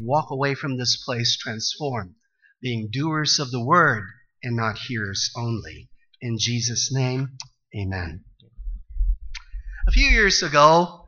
walk away from this place transformed, being doers of the word and not hearers only. In Jesus' name, amen. A few years ago,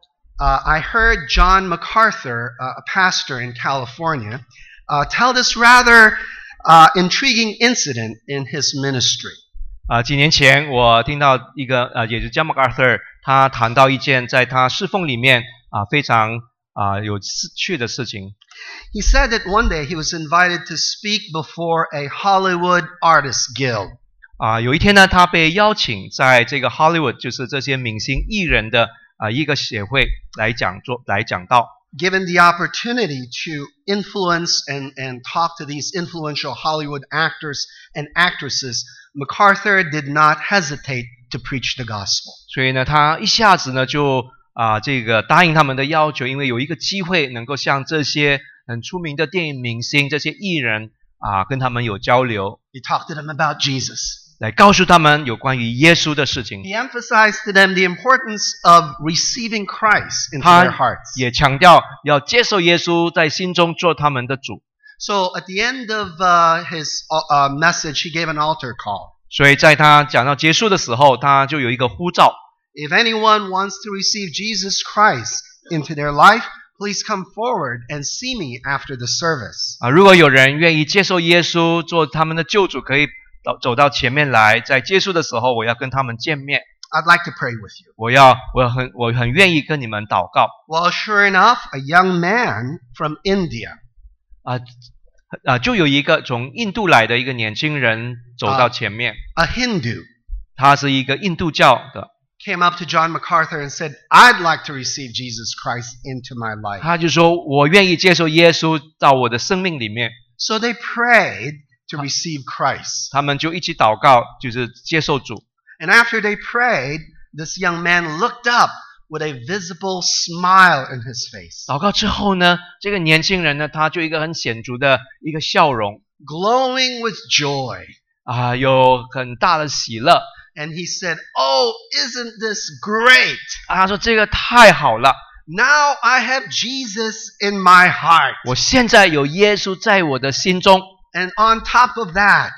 I heard John MacArthur, a pastor in California, tell this rather intriguing incident in his ministry. 几年前我听到一个也是 John MacArthur 他谈到一件在他侍奉里面非常有趣的事情。 He said that one day he was invited to speak before a Hollywood Artists Guild. 有一天呢，他被邀请在这个 Hollywood 就是这些明星艺人的一个协会来讲道。 Given the opportunity to influence and talk to these influential Hollywood actors and actresses, MacArthur did not hesitate to preach the gospel. 所以呢，他一下子呢就这个答应他们的要求，因为有一个机会能够向这些很出名的电影明星、这些艺人跟他们有交流。 He talked to them about Jesus. 来告诉他们有关于耶稣的事情。 He emphasized to them the importance of receiving Christ into their hearts. 也强调要接受耶稣在心中做他们的主。 So at the end of his message, he gave an altar call. 所以在他讲到结束的时候，他就有一个呼召。 If anyone wants to receive Jesus Christ into their life, please come forward and see me after the service. 如果有人愿意接受耶稣做他们的救主，可以走到前面来，在结束的时候，我要跟他们见面。 I'd like to pray with you. 我很愿意跟你们祷告。 Well, sure enough, a young man from India. 就有一个从印度来的一个年轻人走到前面。 A Hindu. 他是一个印度教的。 Came up to John MacArthur and said, "I'd like to receive Jesus Christ into my life." 他就说，我愿意接受耶稣到我的生命里面。 So they prayed to receive Christ. 他们就一起祷告，就是接受主。 And after they prayed, this young man looked up with a visible smile in his face. 祷告之后呢，这个年轻人呢，他就一个很显著的一个笑容 ，glowing with joy. 有很大的喜乐。 And he said, "Oh, isn't this great?" 他说这个太好了。 Now I have Jesus in my heart. 我现在有耶稣在我的心中。 And on top of that,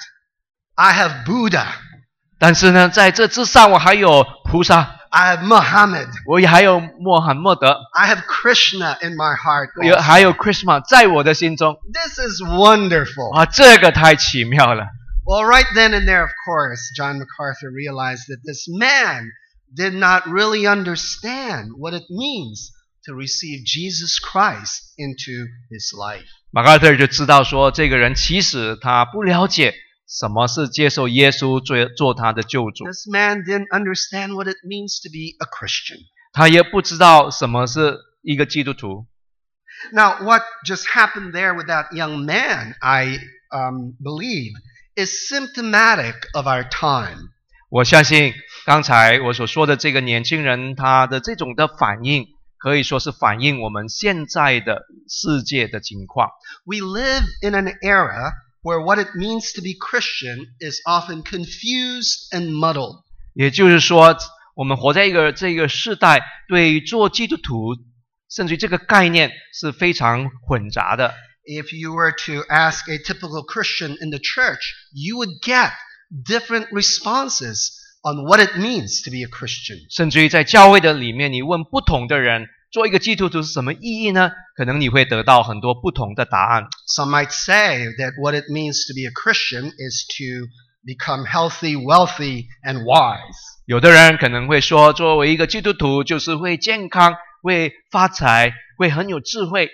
I have Buddha. 但是呢，在这之上我还有菩萨。 I have Muhammad. 我也还有穆罕默德。 I have Krishna in my heart. 还有 Krishna 在我的心中。 This is wonderful. 这个太奇妙了。 Well, right then and there, of course, John MacArthur realized that this man did not really understand what it means to receive Jesus Christ into his life. 马卡特就知道说，这个人其实他不了解什么是接受耶稣做他的救主。 This man didn't understand what it means to be a Christian. 他也不知道什么是一个基督徒。 Now, what just happened there with that young man, I believe, is symptomatic of our time. 我相信刚才我所说的这个年轻人，他的这种的反应，可以说是反映我们现在的世界的情况。 We live in an era where what it means to be Christian is often confused and muddled. 也就是说，我们活在这个世代，对于做基督徒，甚至于这个概念是非常混杂的。 If you were to ask a typical Christian in the church, you would get different responses on what it means to be a Christian. 甚至于在教会的里面，你问不同的人，做一个基督徒是什么意义呢？可能你会得到很多不同的答案。 Some might say that what it means to be a Christian is to become healthy, wealthy, and wise. 有的人可能会说，作为一个基督徒，就是会健康、会发财、会很有智慧。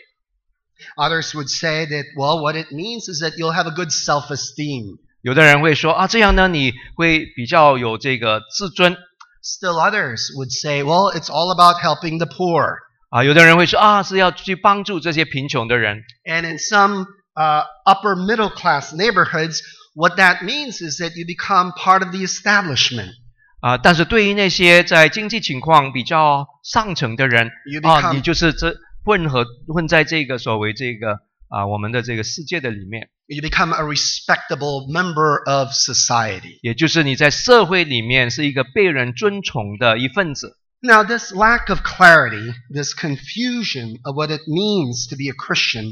Others would say that, well, what it means is that you'll have a good self-esteem. 有的人会说这样呢，你会比较有这个自尊。 Still others would say, well, it's all about helping the poor. 有的人会说是要去帮助这些贫穷的人。 And in some upper middle class neighborhoods, what that means is that you become part of the establishment. 但是对于那些在经济情况比较上层的人，你就是混在这个所谓这个我们的这个世界的里面。 You become a respectable member of society. 也就是你在社会里面是一个被人尊崇的一份子。 Now, this lack of clarity, this confusion of what it means to be a Christian,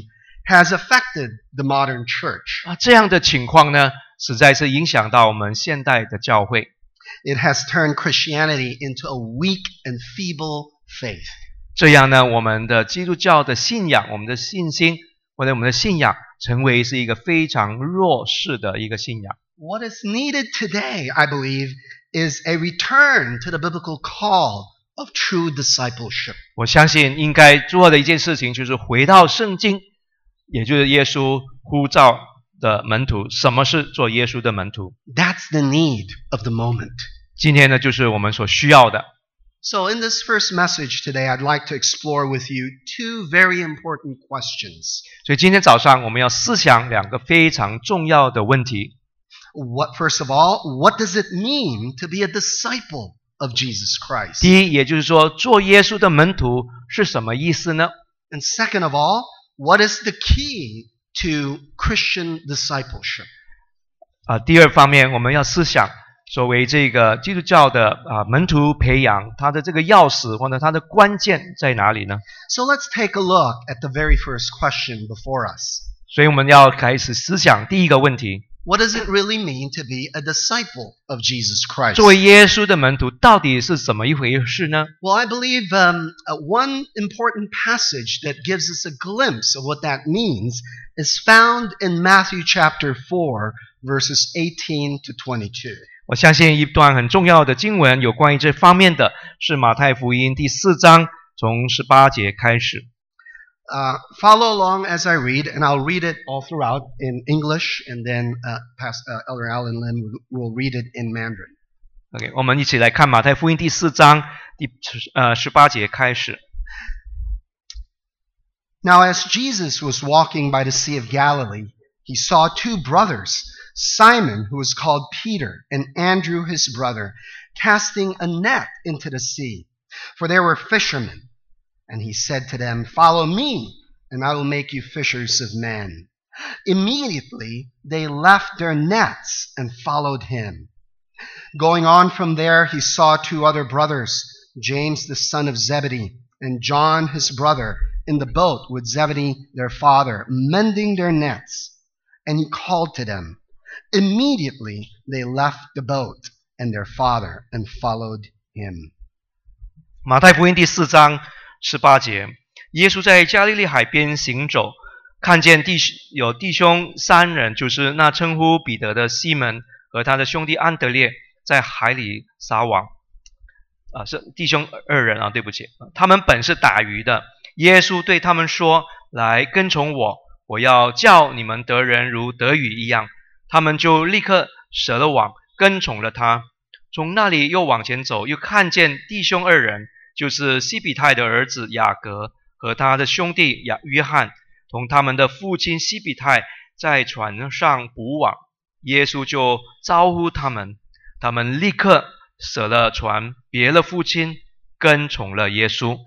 has affected the modern church. 这样的情况呢，实在是影响到我们现代的教会。 It has turned Christianity into a weak and feeble faith. 这样呢，我们的基督教的信仰，我们的信心或者我们的信仰，成为是一个非常弱势的一个信仰。 What is needed today, I believe, is a return to the biblical call of true discipleship. 我相信应该做的一件事情就是回到圣经，也就是耶稣呼召的门徒。什么是做耶稣的门徒？ That's the need of the moment. 今天呢，就是我们所需要的。 So in this first message today, I'd like to explore with you two very important questions. 所以今天早上我们要思想两个非常重要的问题。 First of all, what does it mean to be a disciple of Jesus Christ? 第一，也就是说，做耶稣的门徒是什么意思呢？ And second of all, what is the key to Christian discipleship? 第二方面，我们要思想作为这个基督教的门徒培养，它的这个钥匙或者它的关键在哪里呢？ So let's take a look at the very first question before us. 所以我们要开始思想第一个问题。 What does it really mean to be a disciple of Jesus Christ? 作为耶稣的门徒，到底是怎么一回事呢？ Well, I believe one important passage that gives us a glimpse of what that means is found in Matthew chapter 4, verses 18 to 22. 我相信一段很重要的经文有关于这方面的，是马太福音第4章从18节开始。 Follow along as I read, and I'll read it all throughout in English, and then Elder Alan Lin will read it in Mandarin. OK， 我们一起来看马太福音第4章第18节开始。 Now, as Jesus was walking by the Sea of Galilee, he saw two brothers, Simon, who was called Peter, and Andrew, his brother, casting a net into the sea, for they were fishermen. And he said to them, "Follow me, and I will make you fishers of men." Immediately they left their nets and followed him. Going on from there, he saw two other brothers, James the son of Zebedee, and John his brother, in the boat with Zebedee their father, mending their nets. And he called to them. Immediately they left the boat and their father and followed him. 马太福音第4章18节，耶稣在加利利海边行走，看见有弟兄3人，就是那称呼彼得的西门和他的兄弟安德烈，在海里撒网。是弟兄2人啊，对不起，他们本是打鱼的。耶稣对他们说：“来跟从我，我要叫你们得人如得鱼一样。”他们就立刻舍了网，跟从了他。从那里又往前走，又看见弟兄2人。就是西比泰的儿子雅各和他的兄弟约翰，同他们的父亲西比泰在船上捕网。耶稣就招呼他们，他们立刻舍了船，别了父亲，跟从了耶稣。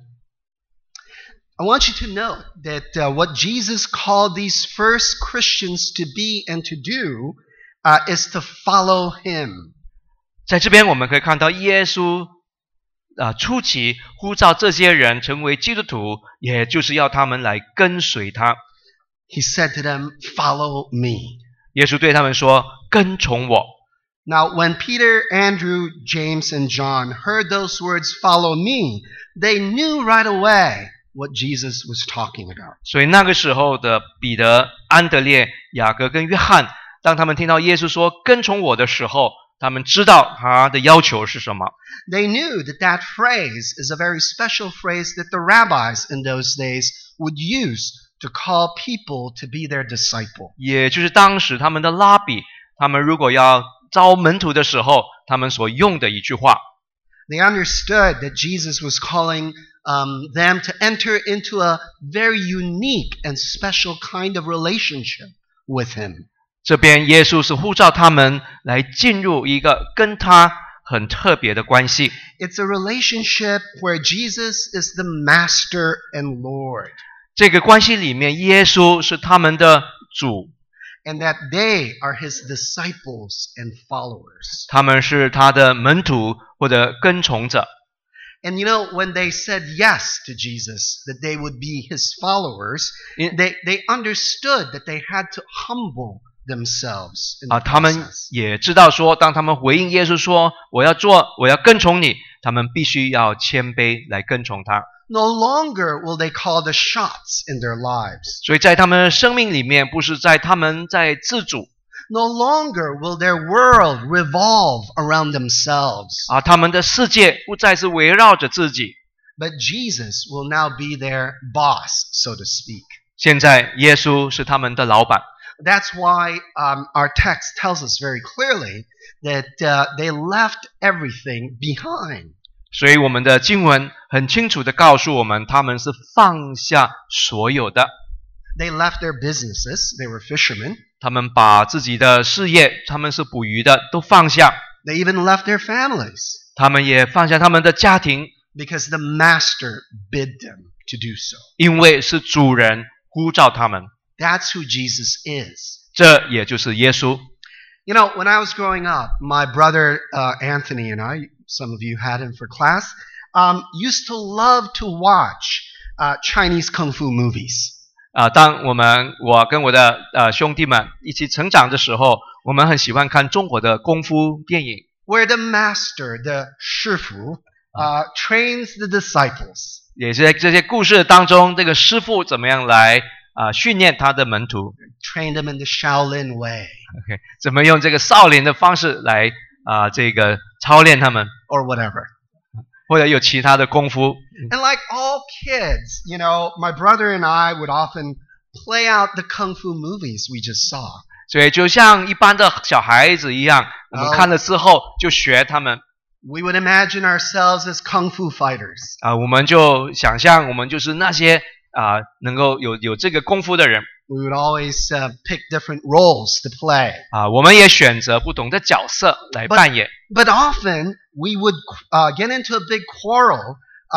I want you to note that what Jesus called these first Christians to be and to do is to follow him. 在这边我们可以看到耶稣初期呼召这些人成为基督徒，也就是要他们来跟随他。 He said to them, "Follow me." 耶稣对他们说：“跟从我。” Now, when Peter, Andrew, James, and John heard those words, "Follow me," they knew right away what Jesus was talking about. 所以那个时候的彼得、安德烈、雅各跟约翰，当他们听到耶稣说“跟从我”的时候，他们知道他的要求是什么。 They knew that phrase is a very special phrase that the rabbis in those days would use to call people to be their disciple. 也就是当时他们的拉比，他们如果要招门徒的时候，他们所用的一句话。 They understood that Jesus was calling them to enter into a very unique and special kind of relationship with him. 这边耶稣是呼召他们来进入一个跟他很特别的关系。 It's a relationship where Jesus is the master and Lord. 这个关系里面，耶稣是他们的主， and that they are his disciples and followers. 他们是他的门徒或者跟从者。 And when they said yes to Jesus, that they would be his followers, In- they understood that they had to humble themselves in the 他们 process. 也知道说，当他们回应耶稣说我要跟从你，他们必须要谦卑来跟从他。 No longer will they call the shots in their lives. 所以在他们的生命里面，不是他们在自主 No longer will their world revolve around themselves. 他们的世界不再是围绕着自己。 But Jesus will now be their boss, so to speak. 现在耶稣是他们的老板， That's why our text tells us very clearly that they left everything behind. 所以我们的经文很清楚地告诉我们，他们是放下所有的， They left their businesses. They were fishermen. 他们把自己的事业，他们是捕鱼的，都放下， They even left their families 他们也放下他们的家庭， because the master bid them to do so. 因为是主人呼召他们， That's who Jesus is. 这也就是耶稣。 When I was growing up, my brother Anthony and I, some of you had him for class, used to love to watch Chinese kung fu movies. 当我跟我的兄弟们一起成长的时候，我们很喜欢看中国的功夫电影， Where the master, the 师傅, trains the disciples. 也是在这些故事当中，这个师傅怎么样来训练他的门徒， Trained them in the Shaolin way, 怎么用这个少林的方式来这个操练他们， or whatever. 或者有其他的功夫。 And like all kids, my brother and I would often play out the kung fu movies we just saw. 所以就像一般的小孩子一样，我们看了之后就学他们 We would imagine ourselves as kung fu fighters. 我们就想象我们就是那些能够有这个功夫的人 We would always pick different roles to play. 我们也选择不同的角色来扮演。 But often we would get into a big quarrel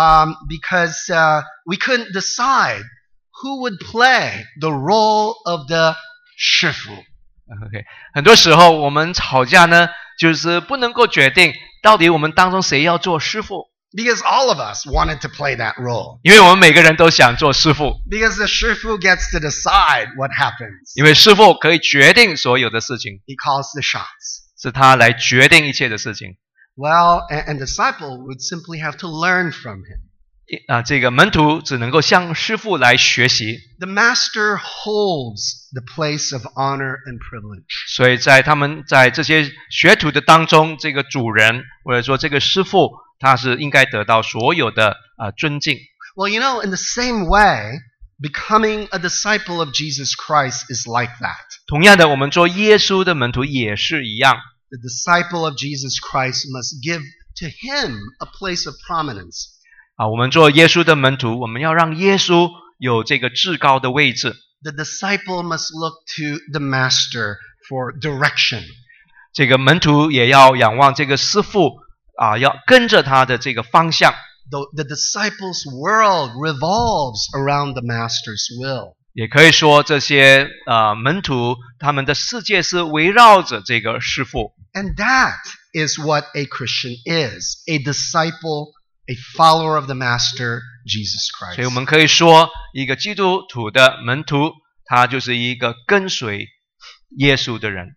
because we couldn't decide who would play the role of the 师傅. OK， 很多时候我们吵架呢，就是不能够决定到底我们当中谁要做师傅， Because all of us wanted to play that role. 因为我们每个人都想做师傅， Because the 师傅 gets to decide what happens. 因为师傅可以决定所有的事情， He calls the shots. 是他来决定一切的事情。 Well, and disciple would simply have to learn from him. 这个门徒只能够向师傅来学习， The master holds the place of honor and privilege. 所以他们在这些学徒的当中，这个主人或者说这个师傅，他是应该得到所有的尊敬。 Well, in the same way, becoming a disciple of Jesus Christ is like that. 同样的，我们做耶稣的门徒也是一样。 The disciple of Jesus Christ must give to him a place of prominence. 我们做耶稣的门徒，我们要让耶稣有这个至高的位置。 The disciple must look to the master for direction. 这个门徒也要仰望这个师傅要跟着他的这个方向。 The disciple's world revolves around the master's will. 也可以说，这些门徒他们的世界是围绕着这个师傅。 And that is what a Christian is, a disciple, a follower of the master, Jesus 所以我 Christ. 们可以说，一个基督徒的门徒，他就是一个跟随耶稣的人。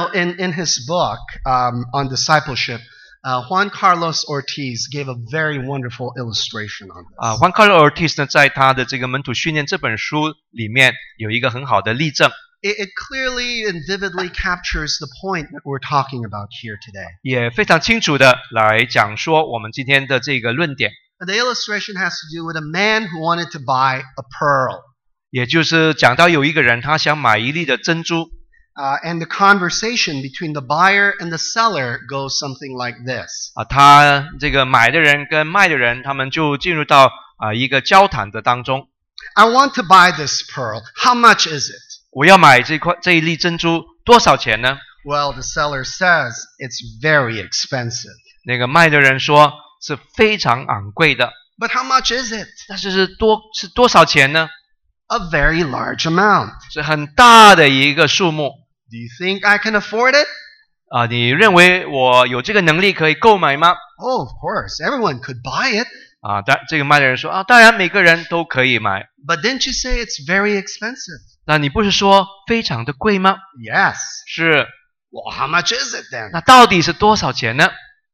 In his book on discipleship, Juan Carlos Ortiz gave a very wonderful illustration on this. Juan Carlos Ortiz 呢，在他的这个门徒训练这本书里面有一个很好的例证， It clearly and vividly captures the point that we're talking about here today. 也非常清楚的来讲说我们今天的这个论点， The illustration has to do with a man who wanted to buy a pearl. 也就是讲到有一个人他想买一粒的珍珠， And the conversation between the buyer and the seller goes something like this. 他这个买的人跟卖的人，他们就进入到一个交谈的当中。 I want to buy this pearl. How much is it? 我要买这一粒珍珠，多少钱呢？ Well, the seller says it's very expensive. 那个卖的人说是非常昂贵的， But how much is it? 但是是多少钱呢？ A very large amount. 是很大的一个数目。 Do you think I can afford it? 你认为我有这个能力可以购买吗？ Oh, of course. Everyone could buy it. 这个卖的人说当然每个人都可以买。 But didn't you say it's very expensive? 那你不是说非常的贵吗？ Yes. 是。 Well, how much is it then? 那到底是多少钱呢？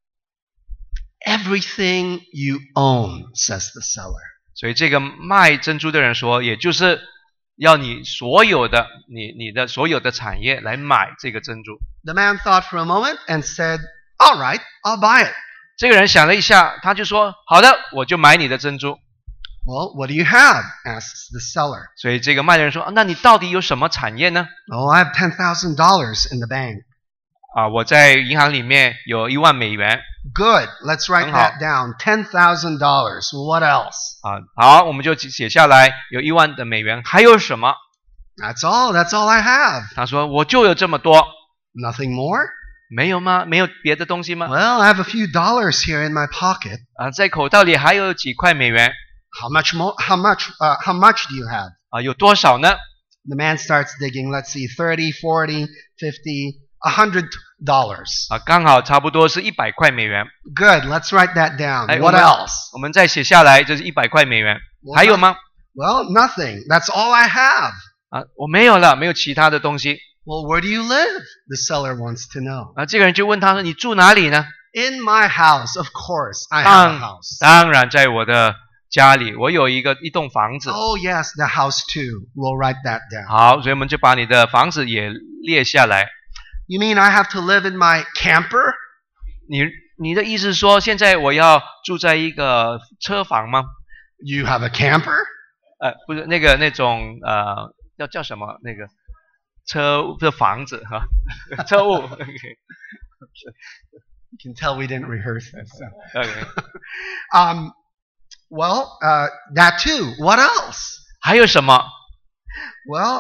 Everything you own, says the seller. 所以这个卖珍珠的人说，也就是要你所有的你的所有的产业来买这个珍珠。 The man thought for a moment and said, all right, I'll buy it. 这个人想了一下，他就说好的，我就买你的珍珠。 Well, what do you have? Asks the seller. 所以这个卖的人说那你到底有什么产业呢？ Oh, I have $10,000 in the bank. 我在银行里面有1万美元。 Good. Let's write that down. $10,000. What else? 好，我们就写下来，有1万的美元，还有什么？ That's all. That's all I have. 他说我就有这么多。 Nothing more? 没有吗？没有别的东西吗？ Well, I have a few dollars here in my pocket. 在口袋里还有几块美元。 How much more? How much do you have? 有多少呢？ The man starts digging. Let's see, 30, 40, 50, $100. 刚好差不多是100块美元。 Good. Let's write that down. 哎 What else? 我们再写下来，这是100块美元。还有吗？ Well, nothing. That's all I have. 我没有了，没有其他的东西。 Well, where do you live? The seller wants to know. 这个人就问他说：“你住哪里呢？” In my house, of course. I have a house. 当然在我的家里，我有一栋房子。 Oh, yes, the house too. We'll write that down. 好，所以我们就把你的房子也列下来。 You mean I have to live in my camper? 你的意思是说，现在我要住在一个车房吗？ You have a camper? 不是那种叫什么那个车的房子哈，车务。Okay. You can tell we didn't rehearse this. So. Okay. Well, that too. What else? 还有什么？ Well,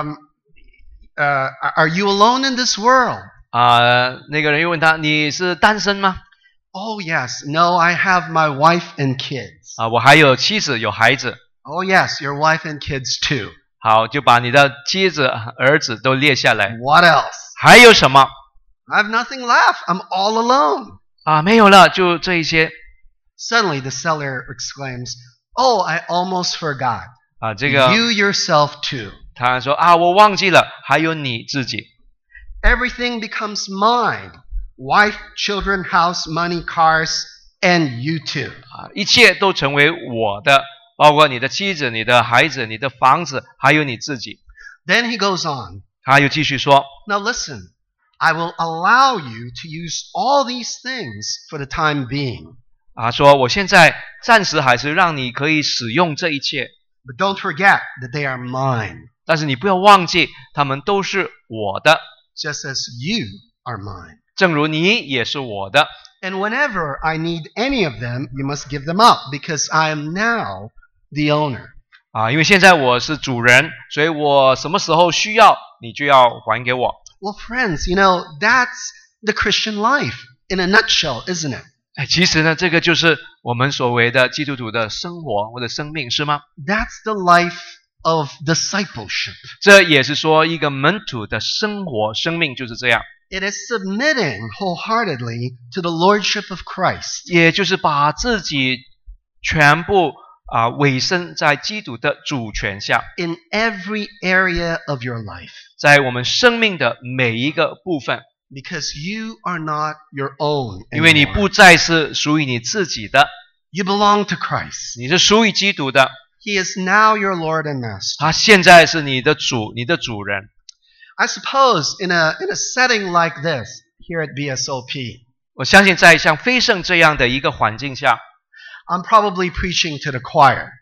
are you alone in this world? 那个人又问他：“你是单身吗？” Oh, yes. No, I have my wife and kids. 我还有妻子，有孩子。 Oh, yes, your wife and kids too. 好，就把你的妻子、儿子都列下来。 What else? 还有什么？ I have nothing left. I'm all alone. 没有了，就这一些。 Suddenly, the seller exclaims, "Oh, I almost forgot. 这个 You yourself too." 他说我忘记了，还有你自己。 Everything becomes mine. Wife, children, house, money, cars, and you too. 一切都成为我的，包括你的妻子、你的孩子、你的房子，还有你自己。 Then he goes on. 他又继续说 Now listen, I will allow you to use all these things for the time being. 说我现在暂时还是让你可以使用这一切， But don't forget that they are mine, 但是你不要忘记，他们都是我的， just as you are mine. 正如你也是我的。 And whenever I need any of them, you must give them up, because I am now the owner. 因为现在我是主人，所以我什么时候需要，你就要还给我。 Well, friends, that's the Christian life in a nutshell, isn't it? 其实呢，这个就是我们所谓的基督徒的生活或者生命，是吗？ That's the life of discipleship. 这也是说一个门徒的生活生命就是这样， It is submitting wholeheartedly to the lordship of Christ. 也就是把自己全部委身在基督的主权下， In every area of your life. 在我们生命的每一个部分， Because you are not your own 因为你 anymore. 不再是属于你自己的， You belong to Christ. 你是属于基督的， He is now your Lord and Master. 他现在是你的主，你的主人。 I suppose in a setting like this, here at BSOP, 我相信在像飞盛这样的一个环境下， I'm probably preaching to the choir.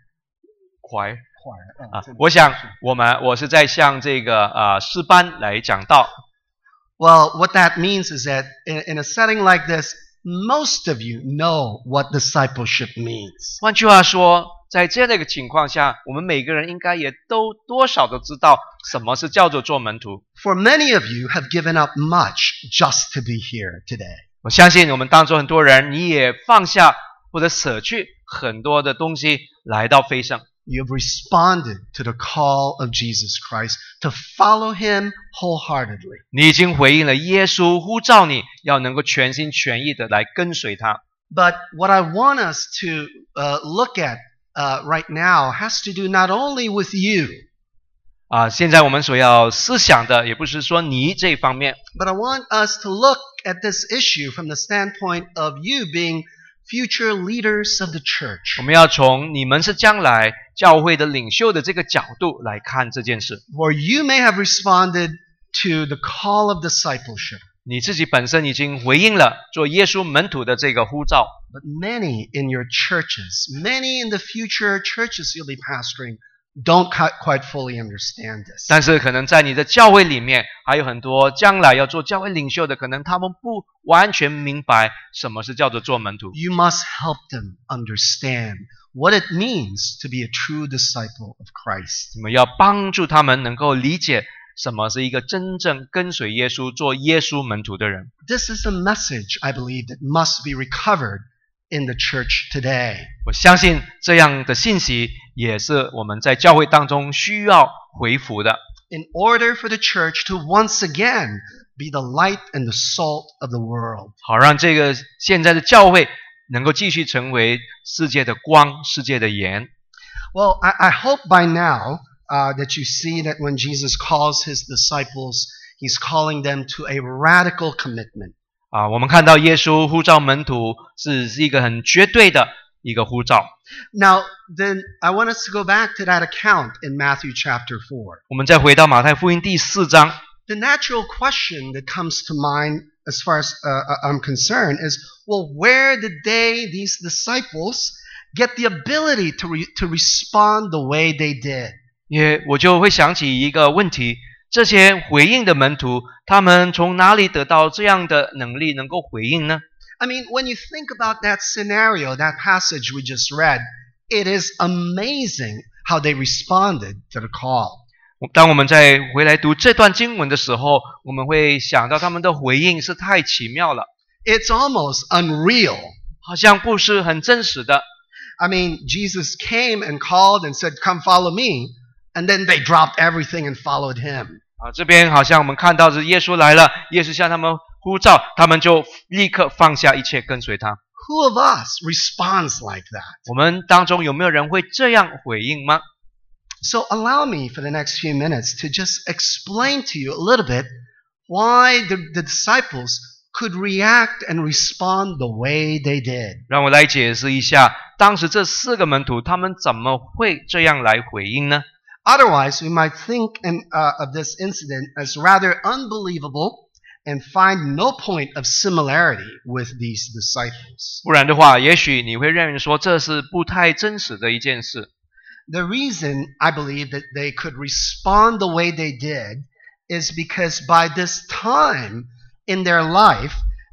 我想我是在向这个诗班来讲道。 Well, what that means is that in a setting like this, most of you know what discipleship means. 换句话说，在这样的一个情况下，我们每个人应该也都多少都知道什么是叫做做门徒。 For many of you have given up much just to be here today. 我相信我们当中很多人，你也放下或者舍去很多的东西来到飞盛。 you have responded to the call of Jesus Christ to follow him wholeheartedly. 你已经回应了耶稣呼召你要能够全心全意的来跟随他。 But what I want us to look at right now has to do not only with you, 现在我们所要思想的也不是说你这一方面， but I want us to look at this issue from the standpoint of you being future leaders of the church. 我们要从你们是将来教会的领袖的这个角度来看这件事。 For you may have responded to the call of discipleship, 你自己本身已经回应了做耶稣门徒的这个呼召， but many in your churches, many in the future churches you'll be pastoring, don't quite fully understand this. 但是可能在你的教会里面还有很多将来要做教会领袖的，可能他们不完全明白什么是叫做做门徒。 You must help them understand what it means to be a true disciple of Christ. 你们要帮助他们能够理解什么是一个真正跟随耶稣做耶稣门徒的人。 This is a message, I believe, that must be recovered in the church today. 我相信这样的信息也是我们在教会当中需要回复的。 In order for the church to once again be the light and the salt of the world. 好让这个现在的教会能够继续成为世界的光，世界的盐。 Well, I hope by now that you see that when Jesus calls his disciples, he's calling them to a radical commitment. 我们看到耶稣呼召门徒是一个很绝对的一个呼召。 Now, then I want us to go back to that account in Matthew chapter 4. 我们再回到马太福音第4章， The natural question that comes to mind as far as I'm concerned is, well, where did these disciples, get the ability to respond the way they did? 我就会想起一个问题，这些回应的门徒，他们从哪里得到这样的能力能够回应呢？ I mean, when you think about that scenario, that passage we just read, it is amazing how they responded to the call. 当我们再回来读这段经文的时候，我们会想到他们的回应是太奇妙了， It's almost unreal. 好像不是很真实的。 I mean, Jesus came and called and said, "Come follow me," and then they dropped everything and followed him. 这边好像我们看到是耶稣来了，耶稣向他们呼召，他们就立刻放下一切跟随他。 Who of us responds like that? 我们当中有没有人会这样回应吗？ So allow me for the next few minutes to just explain to you a little bit why the disciples could react and respond the way they did. 让我来解释一下，当时这4个门徒他们怎么会这样来回应呢？ Otherwise, we might think of this incident as rather unbelievable and find no point of similarity with these disciples. 不然的话，也许你会认为说这是不太真实的一件事。 The reason I believe that they could respond the way they did is because by this time in their life,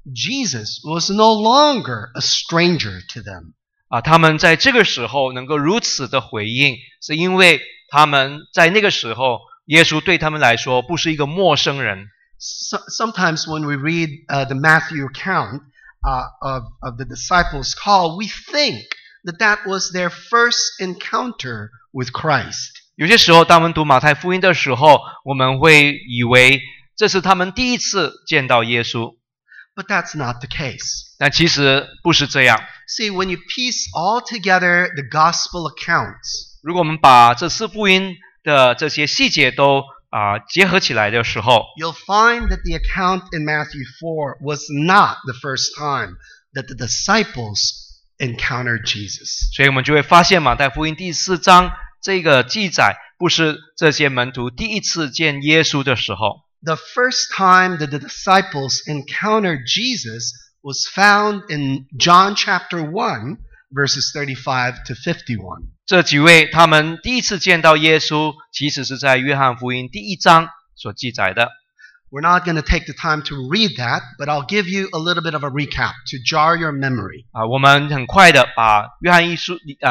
Jesus was no longer a stranger to them. 他们在这个时候能够如此的回应，是因为他们在那个时候，耶稣对他们来说不是一个陌生人。 Sometimes when we read the Matthew account of the disciples' call, we think that was their first encounter with Christ. 有些时候，当我们读马太福音的时候，我们会以为这是他们第一次见到耶稣， But that's not the case. 但其实不是这样。 See, when you piece all together the gospel accounts, 如果我们把这4福音的这些细节都结合起来的时候， you'll find that the account in Matthew 4 was not the first time that the disciples encountered Jesus. 所以我们就会发现马太福音第4章这个记载不是这些门徒第一次见耶稣的时候。 The first time that the disciples encountered Jesus was found in John chapter 1, verses 35 to 51. 这几位他们第一次见到耶稣，其实是在约翰福音第1章所记载的。 We're not going to take the time to read that, but I'll give you a little bit of a recap to jar your memory. 我们很快的把约翰第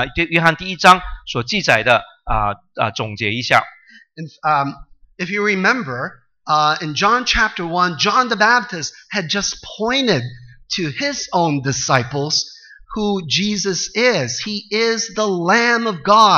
1章所记载的总结一下。 If you remember, in John chapter 1, John the Baptist had just pointed to his own disciples who Jesus is. He is the Lamb of God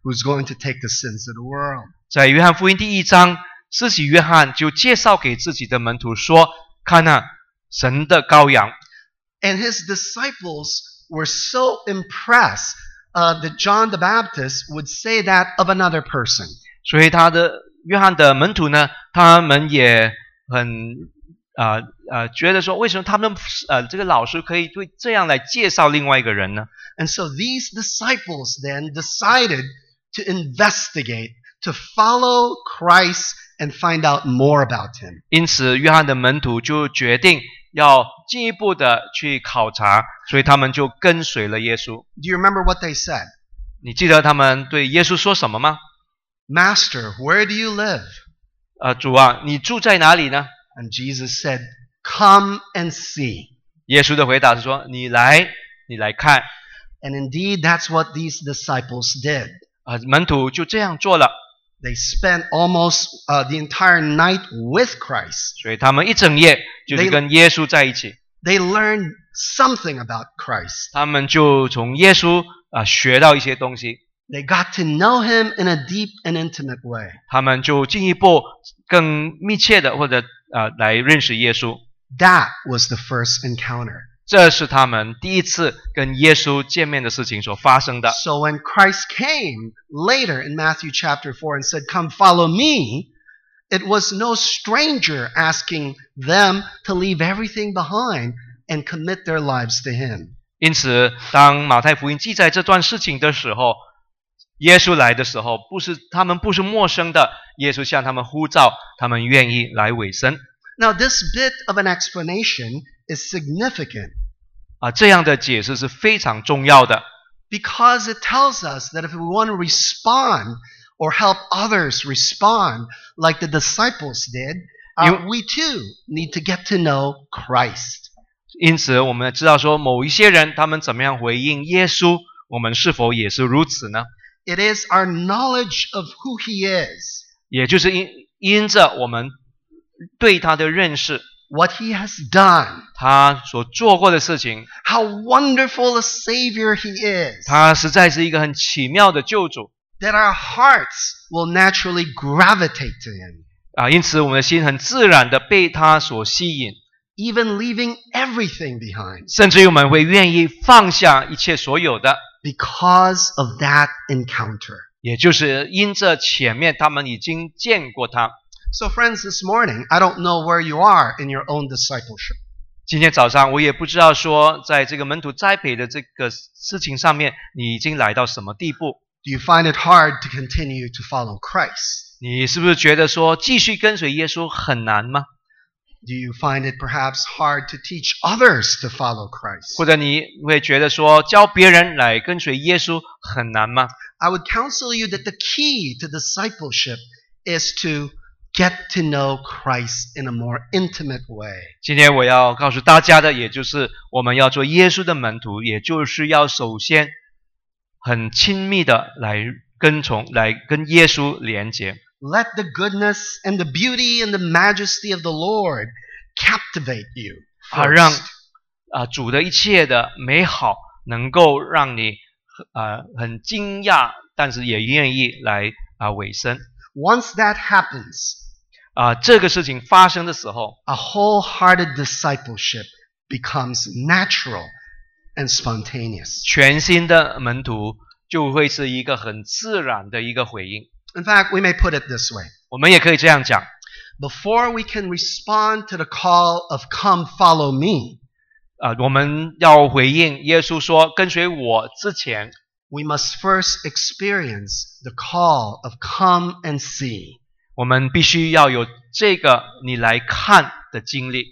who's going to take the sins of the world. 在约翰福音第1章，施洗约翰就介绍给自己的门徒说：“看啊，神的羔羊。” And his disciples were so impressed that John the Baptist would say that of another person. 所以约翰的门徒呢，他们也很觉得说，为什么他们这个老师可以对这样来介绍另外一个人呢？ And so these disciples then decided to investigate, to follow Christ and find out more about him. 因此，约翰的门徒就决定要进一步的去考察，所以他们就跟随了耶稣。 Do you remember what they said? 你记得他们对耶稣说什么吗？ Master, where do you live? 主啊，你住在哪里呢？ And Jesus said, Come and see. 耶稣的回答是说：你来看。 And indeed, that's what these disciples did. 门徒就这样做了。 They spent almost the entire night with Christ. 所以他们一整夜就是跟耶稣在一起。 They learned something about Christ. 他们就从耶稣学到一些东西。 They got to know him in a deep and intimate way. 他们就进一步更密切的或者来认识耶稣。 That was the first encounter. 这是他们第一次跟耶稣见面的事情所发生的。 So when Christ came later in Matthew chapter 4 and said, Come follow me, it was no stranger asking them to leave everything behind and commit their lives to him. 因此，当马太福音记载这段事情的时候，耶稣来的时候，他们不是陌生的，耶稣向他们呼召，他们愿意来委身。 Now this bit of an explanation is significant. 这样的解释是非常重要的。 Because it tells us that if we want to respond or help others respond like the disciples did, we too need to get to know Christ. 因此，我们知道说，某一些人他们怎么样回应耶稣，我们是否也是如此呢？ It is our knowledge of who he is. 也就是因着我们对他的认识， What he has done. 他所做过的事情， How wonderful a Savior he is. 他实在是一个很奇妙的救主。 That our hearts will naturally gravitate to him. 因此我们的心很自然的被他所吸引， Even leaving everything behind. 甚至于我们会愿意放下一切所有的， Because of that encounter. 也就是因着前面他们已经见过他。 So friends, this morning, I don't know where you are in your own discipleship. 今天早上我也不知道说，在这个门徒栽培的这个事情上面，你已经来到什么地步？ Do you find it hard to continue to follow Christ? 你是不是觉得说继续跟随耶稣很难吗？ Do you find it perhaps hard to teach others to follow Christ? 或者你会觉得说教别人来跟随耶稣很难吗？ I would counsel you that the key to discipleship is to get to know Christ in a more intimate way. 今天我要告诉大家的，也就是我们要做耶稣的门徒，也就是要首先很亲密的来跟耶稣连结。 Let the goodness and the beauty and the majesty of the Lord captivate you. 让 first. 主的一切的美好能够让你很惊讶，但是也愿意来委身。 Once that happens, 这个事情发生的时候， a wholehearted discipleship becomes natural and spontaneous. 全新的门徒就会是一个很自然的一个回应。 In fact, we may put it this way. 我们也可以这样讲， Before we can respond to the call of come follow me, 我们要回应耶稣说跟随我之前， we must first experience the call of come and see. 我们必须要有这个你来看的经历。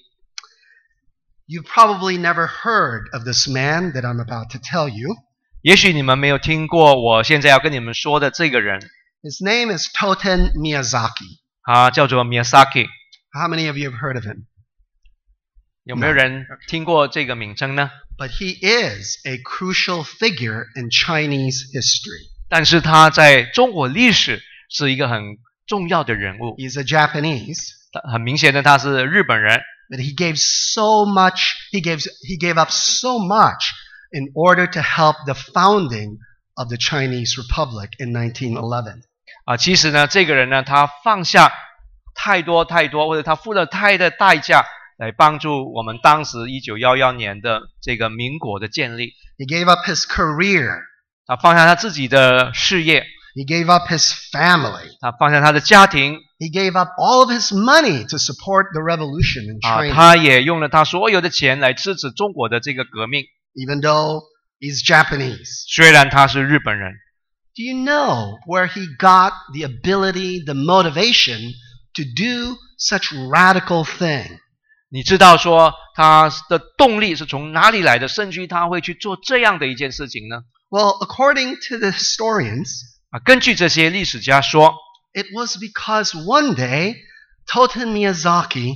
You've probably never heard of this man that I'm about to tell you. 也许你们没有听过我现在要跟你们说的这个人， His name is Toten Miyazaki. 他叫做 Miyazaki。 How many of you have heard of him? 有没有人听过这个名称呢？ But he is a crucial figure in Chinese history. 但是他在中国历史是一个很重要的人物。 He's a Japanese, 很明显的，他是日本人， but he gave so much, he gave up so much in order to help the founding of the Chinese Republic in 1911. 其实呢，这个人呢，他放下太多，或者他付了太的代价来帮助我们当时1911年的这个民国的建立。 He gave up his career. 他放下他自己的事业， He gave up his family. 他放下他的家庭， He gave up all of his money to support the revolution in China. 他也用了他所有的钱来支持中国的这个革命。 Even though he's Japanese. 虽然他是日本人， Do you know where he got the ability, the motivation to do such radical thing? 你知道说他的动力是从哪里来的，甚至于他会去做这样的一件事情呢？ Well, according to the historians, 根据这些历史家说， it was because one day Toten Miyazaki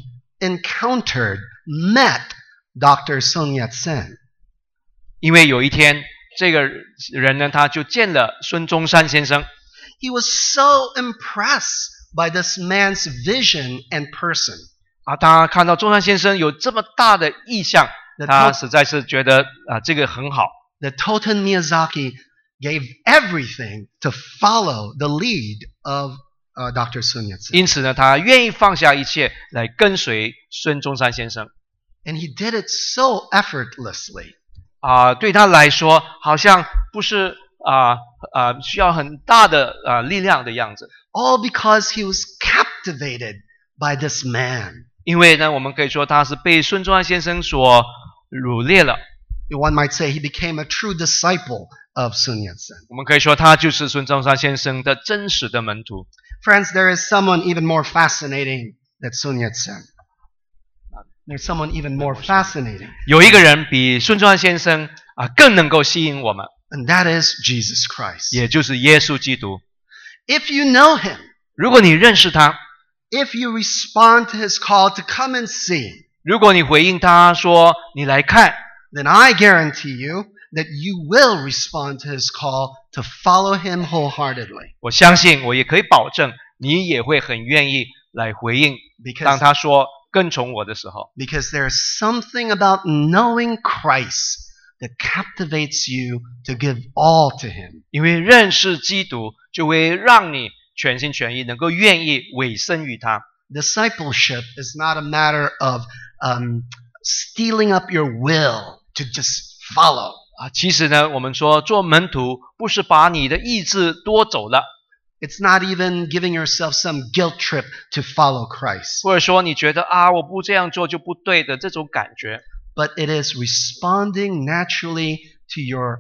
met Dr. Sun Yat-sen. 因为有一天这个人呢，他就见了孙中山先生。 He was so impressed by this man's vision and person. 他看到中山先生有这么大的意向，他实在是觉得这个很好。 That Toten Miyazaki gave everything to follow the lead of Dr. Sun Yat-sen. 因此呢，他愿意放下一切来跟随孙中山先生。 And he did it so effortlessly. 对他来说，好像不是需要很大的力量的样子。 All because he was captivated by this man. 因为呢，我们可以说他是被孙中山先生所掳掠了。 One might say he became a true disciple of Sun Yat-sen. 我们可以说他就是孙中山先生的真实的门徒。 Friends, there is someone even more fascinating than Sun Yat-sen. There's someone even more fascinating. 有一个人比孙中山先生更能够吸引我们， And that is Jesus Christ. 也就是耶稣基督。 If you know him, 如果你认识他， if you respond to his call to come and see, 如果你回应他说你来看， then I guarantee you that you will respond to his call to follow him wholeheartedly. 我相信我也可以保证你也会很愿意来回应，当他说跟从我的时候。 Because there's something about knowing Christ that captivates you to give all to him. 因为认识基督就会让你全心全意能够愿意委身于他。 Discipleship is not a matter of stealing up your will to just follow. 其实呢，我们说做门徒不是把你的意志夺走了， It's not even giving yourself some guilt trip to follow Christ. 或者说你觉得我不这样做就不对的这种感觉。 But it is responding naturally to your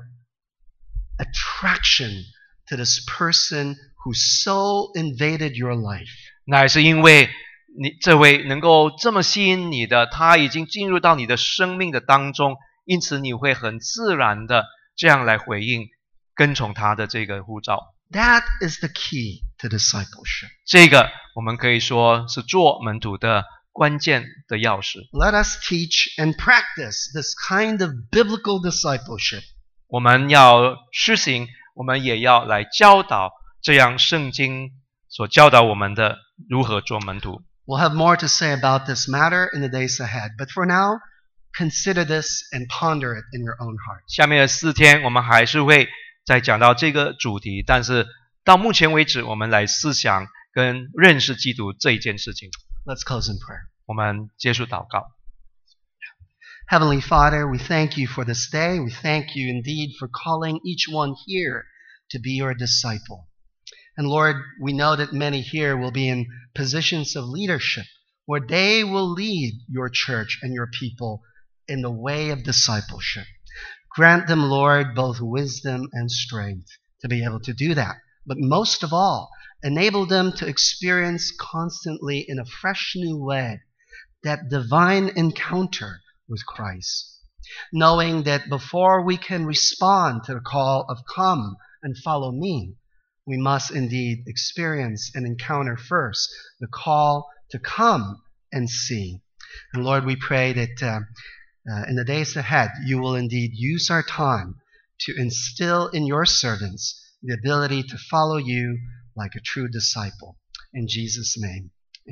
attraction to this person who so invaded your life. 乃是因为你这位能够这么吸引你的，他已经进入到你的生命的当中，因此你会很自然的这样来回应跟从他的这个呼召。 That is the key to discipleship. 这个我们可以说是做门徒的关键的钥匙。 Let us teach and practice this kind of biblical discipleship. 我们要施行，我们也要来教导，这样圣经所教导我们的如何做门徒。 We'll have more to say about this matter in the days ahead. But for now, consider this and ponder it in your own heart. 下面的4天我们还是会再讲到这个主题，但是到目前为止，我们来思想跟认识基督这一件事情。 Let's close in prayer. 我们结束祷告。 Heavenly Father, we thank you for this day. We thank you indeed for calling each one here to be your disciple. And Lord, we know that many here will be in positions of leadership where they will lead your church and your people in the way of discipleship. Grant them, Lord, both wisdom and strength to be able to do that. But most of all, enable them to experience constantly in a fresh new way that divine encounter with Christ. Knowing that before we can respond to the call of come and follow me, we must indeed experience and encounter first the call to come and see. And Lord, we pray that in the days ahead, you will indeed use our time to instill in your servants the ability to follow you like a true disciple. In Jesus' name.